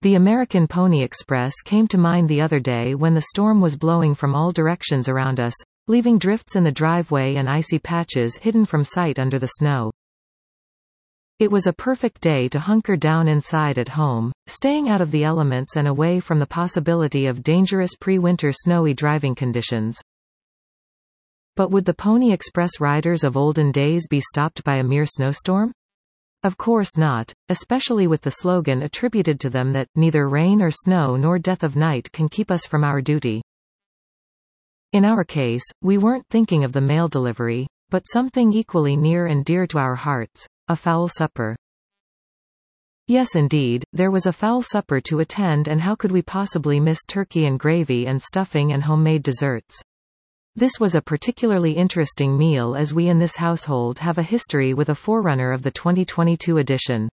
The American Pony Express came to mind the other day when the storm was blowing from all directions around us, leaving drifts in the driveway and icy patches hidden from sight under the snow. It was a perfect day to hunker down inside at home, staying out of the elements and away from the possibility of dangerous pre-winter snowy driving conditions. But would the Pony Express riders of olden days be stopped by a mere snowstorm? Of course not, especially with the slogan attributed to them that, "Neither rain or snow nor death of night can keep us from our duty." In our case, we weren't thinking of the mail delivery, but something equally near and dear to our hearts. A fowl supper. Yes indeed, there was a fowl supper to attend, and how could we possibly miss turkey and gravy and stuffing and homemade desserts? This was a particularly interesting meal as we in this household have a history with a forerunner of the 2022 edition.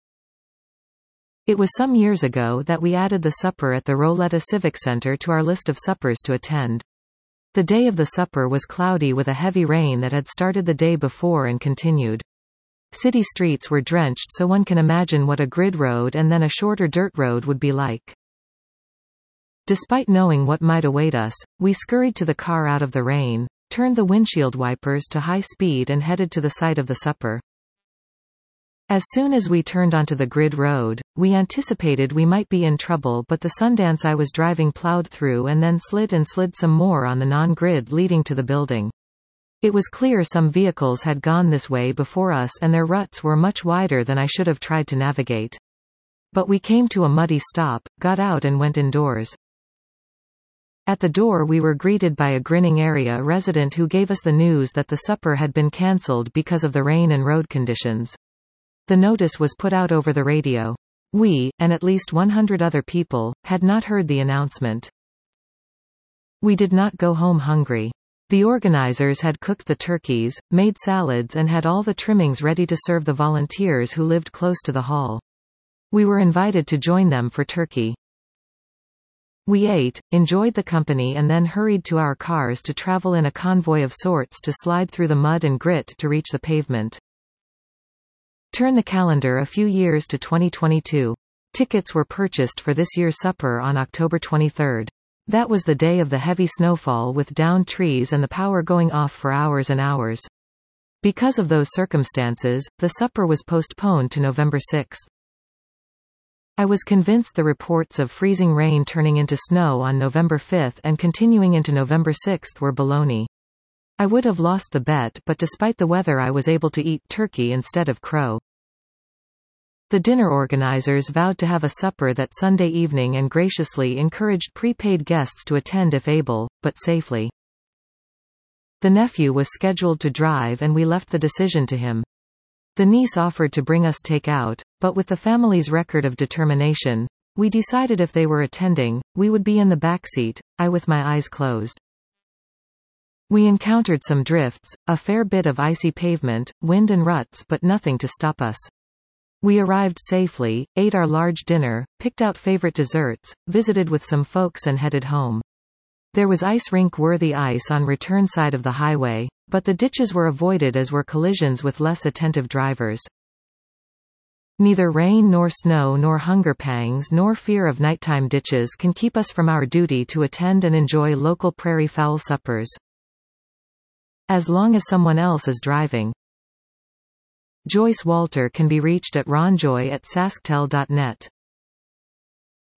It was some years ago that we added the supper at the Roletta Civic Center to our list of suppers to attend. The day of the supper was cloudy with a heavy rain that had started the day before and continued. City streets were drenched, so one can imagine what a grid road and then a shorter dirt road would be like. Despite knowing what might await us, we scurried to the car out of the rain, turned the windshield wipers to high speed and headed to the site of the supper. As soon as we turned onto the grid road, we anticipated we might be in trouble, but the Sundance I was driving plowed through and then slid some more on the non-grid leading to the building. It was clear some vehicles had gone this way before us and their ruts were much wider than I should have tried to navigate. But we came to a muddy stop, got out and went indoors. At the door we were greeted by a grinning area resident who gave us the news that the supper had been cancelled because of the rain and road conditions. The notice was put out over the radio. We, and at least 100 other people, had not heard the announcement. We did not go home hungry. The organizers had cooked the turkeys, made salads and had all the trimmings ready to serve the volunteers who lived close to the hall. We were invited to join them for turkey. We ate, enjoyed the company and then hurried to our cars to travel in a convoy of sorts to slide through the mud and grit to reach the pavement. Turn the calendar a few years to 2022. Tickets were purchased for this year's supper on October 23rd. That was the day of the heavy snowfall with downed trees and the power going off for hours and hours. Because of those circumstances, the supper was postponed to November 6th. I was convinced the reports of freezing rain turning into snow on November 5th and continuing into November 6th were baloney. I would have lost the bet, but despite the weather I was able to eat turkey instead of crow. The dinner organizers vowed to have a supper that Sunday evening and graciously encouraged prepaid guests to attend if able, but safely. The nephew was scheduled to drive and we left the decision to him. The niece offered to bring us takeout, but with the family's record of determination, we decided if they were attending, we would be in the backseat, I with my eyes closed. We encountered some drifts, a fair bit of icy pavement, wind and ruts, but nothing to stop us. We arrived safely, ate our large dinner, picked out favorite desserts, visited with some folks and headed home. There was ice rink-worthy ice on return side of the highway, but the ditches were avoided as were collisions with less attentive drivers. Neither rain nor snow nor hunger pangs nor fear of nighttime ditches can keep us from our duty to attend and enjoy local prairie fowl suppers. As long as someone else is driving. Joyce Walter can be reached at ronjoy@sasktel.net.